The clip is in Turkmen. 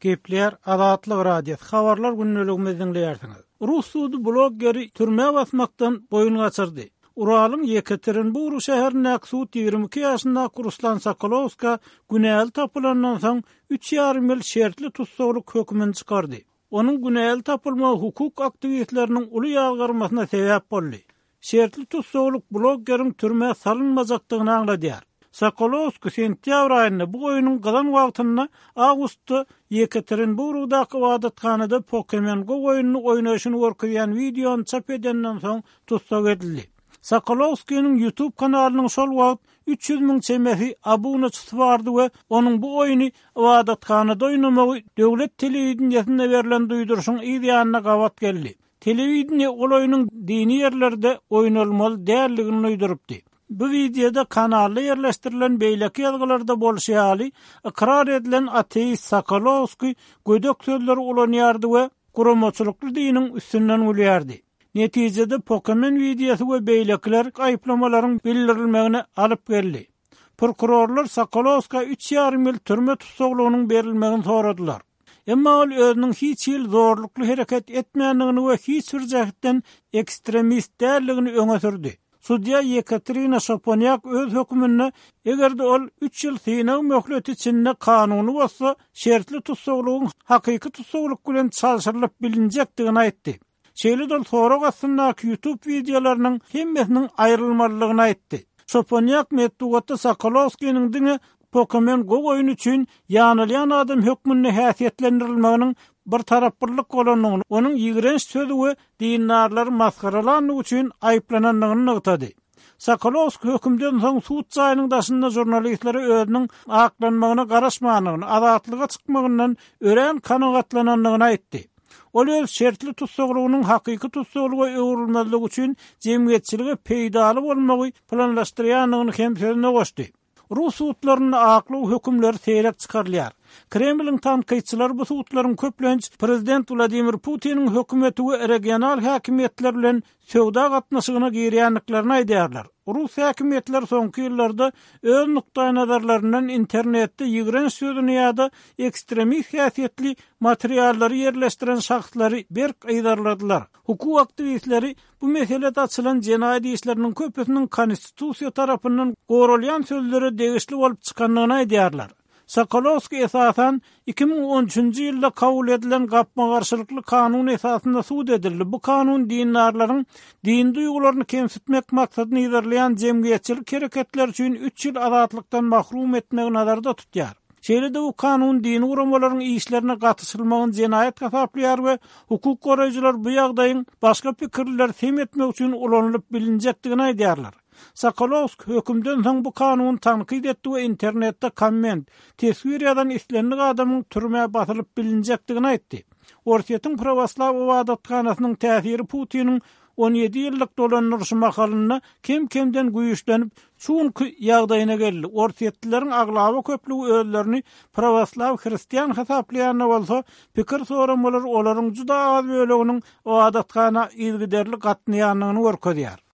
Gepler Azatlyk radio habarlar günnäligimizden dinleýärsiňiz. Rus sudy bloggeri türme basmakdan boyun gaçyrdy. Ural'ın Yekaterinburg şäherinde suud 22 ýaşyndaky Ruslan Sokolovska günäli tapylandan soň 3,5 ýyl şertli tutsaglyk hökmüni çykardy. Onun günäli tapylma hukuk aktivistleriniň uly ýalgarmasyna sebäp boldy. Şertli tutsaglyk bloggerin türme salynmajakdygyny aňladýar. Sokolovski sentýabr aýynda bu oýunyň galan wagtyna awgustda Yekaterinburgdaky wadathanada Pokemon Go oýunyny oýnaşyny görkezýän videony çap edenden soň tutsag edildi. Sokolovski'nin YouTube kanalynyň şol wagt 300.000 çemesi abunaçysy bardy we onuň bu oýuny wadathanada oýnamagy döwlet telewizionyna berilen duýduruşyň ýa-da gawat geldi. Telewizioniýa ol oýunyň dini ýerlerde oýnalmaly däldigini uýdurupdy. Bu videoda kanalda yerleştirilen beýleki ýazgylarda bolşýaly ikrar edilen ateist Sokolovski gödök sözleri ulanýardy we guramaçylykly diniň üstünden ulýardy. Netijede Pokemon videosu we beýlekler aýplamalaryň bildirilmegine alyp geldi. Prokurorlar Sokolovska 3,5 ýyl türme tutsaglygynyň berilmegini soradylar. Emma ol özüniň hiç ýyl zorlukly hereket etmeýändigini we hiç bir jähetden ekstremist däldigini öňe sürdi. Sudya Yekaterina Soponyak öz hökmünde egerde ol 3 ýyl synaw möhleti içinde kanuny bolsa şertli tutsaglygyň hakyky tutsaglyk bilen çalşyrylyp bilinjekdigini aýtdy. Şeýle sonra gasyndaky YouTube videolarynyň hemmesiniň aýrylmalygyny aýtdy. Soponyak metdugatda Sokolovskiň diňe Pokemon Go oýuny üçin ýanylýan adam hökmüne häsiýetlendirilmeginiň bir tarapdyrlyk bolanyny, onuň ýigrenç sözü we dindarlar maskaralanyny üçin aýplanandygyny nygtady. Sokolovski hökümden soň suud jaýynyň daşynda jurnalistlere özüniň aklanmagyna garaşmanyny, azatlyga çykmagyndan ören kanagatlanandygyny aýtdy. Ol öz şertli tutsaglygynyň hakyky tutsaglyga öwrülmezligi üçin jemgyýetçilige peýdaly bolmagy planlaşdyrýandygyny hem sözüne goşdy. Rus suudlaryny akly hökümler seýrek çykarylýar. Kremliň tanqyçylary bu suudlaryň köplenç prezident Vladimir Putiniň hökümeti we regional häkimetler bilen söwda gatnaşygyna girýänliklaryny aýdýarlar. Rus häkimetler soňky ýyllarda öz nukta nazarlaryndan internetde ýigrenç sözüni ýa-da ekstremist häsiýetli materiallary ýerleşdiren şahslary berk aýdarladylar. Hukuk aktivistleri bu meselede açylan jenaý işleriniň köpüsiniň konstitusiýa tarapyndan goralýan sözleri degişli bolup çykanlygyny aýdýarlar. Sokolovski esasen 2013-nji ýylda kabul edilen gapma garşylykly kanun esasında suud edildi. Bu kanun dindarlaryň din duýgularyny kemsitmek maksadyny ýerleýän jemgyýetçilik hereketleri üçin 3 ýyl azatlykdan mahrum etmegi nazarda tutýar. Şeýle-de bu kanun dini uramalaryň işlerine gatnaşylmagyny jenaýet hasaplaýar we hukuk goraýjylar bu ýagdaýyň başga pikirler hem etmek üçin ulanylyp bilinjekdigini aýdýarlar. Sokolovski hökümden soň bu kanuny tanqid etdi we internetde komment, tesvir ýadan islenlik adamyň türme basylyp bilinjekdigini aýtdy. Ortiýetiň Pravoslav wadatkanasynyň täsiri Putiniň 17 ýyllyk dolanýaryş makalyna kim-kimden güýçlenip şunky ýagdaýyna geldi. Ortiýetlileriň aglaby köplügi özlerini Pravoslav Hristiýan hasaplaýany bolsa, pikir soramalar olaryň juda az böleginiň wadatkana ýygyderlik gatnaýanlygyny görkezýär.